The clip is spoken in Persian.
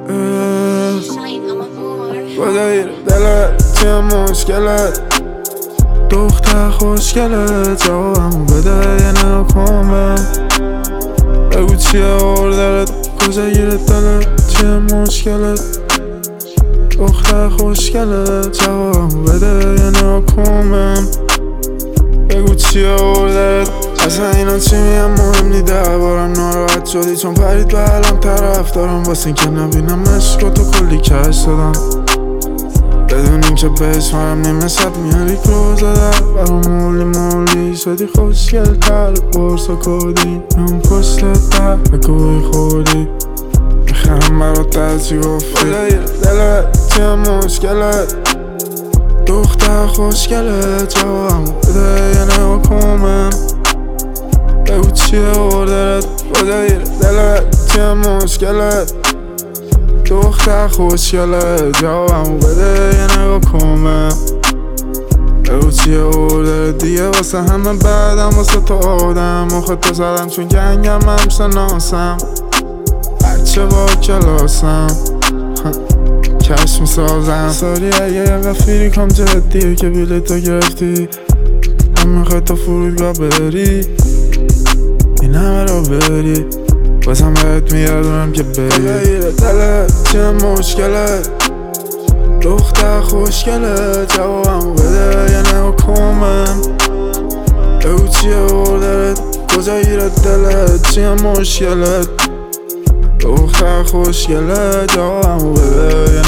خدای دلت چیه مشکلت؟ دختر خوشگلت جوابمو بده یه نکنم. بگو چیه اردرت؟ کجا گیره دلت؟ چیه مشکلت؟ دختر خوشگلت جوابمو بده یه نکنم. بگو چیه اردرت؟ اصلا اینا چی میگم مهم نی. دربارم ناراحت شدی چون پرید به علم طرف دارم واسه این که نبینم عشقاتو کلی کش دادم بدون این که بهش منم نیمه شب میاری روزه در برام مولی شدی خوشگل تر برسا کودی من پشتت در بگوی خوردی میخرم برات در چی گفتی. خدای دلت چیه مشکلت؟ دختر خوشگلت جوابمو بده یه نکنم. بگو چیه اردرت؟ خدای دلت چیه مشکلت؟ دختر خوشگلت جوابمو بده یه نکنم. بگو چیه اردرت؟ دیگه واسه همه بعدم واسه تو آدم مخه تو زدم چون گنگم هم شناسم بچه با کلاسم کش میسازم ساری اگه یه غفیری کام جدیه که بیلیتو گرفتی هم میخوای تا فرودگاه بری این همه را بری بازم بهت میگردونم که بری. خدای دلت چیه مشکلت؟ دختر خوشگلت جوابمو بده یه نکنم. بگو چیه اردرت؟ کجا گیره دلت؟ چیه مشکلت؟ دختر خوشگلت جوابمو بده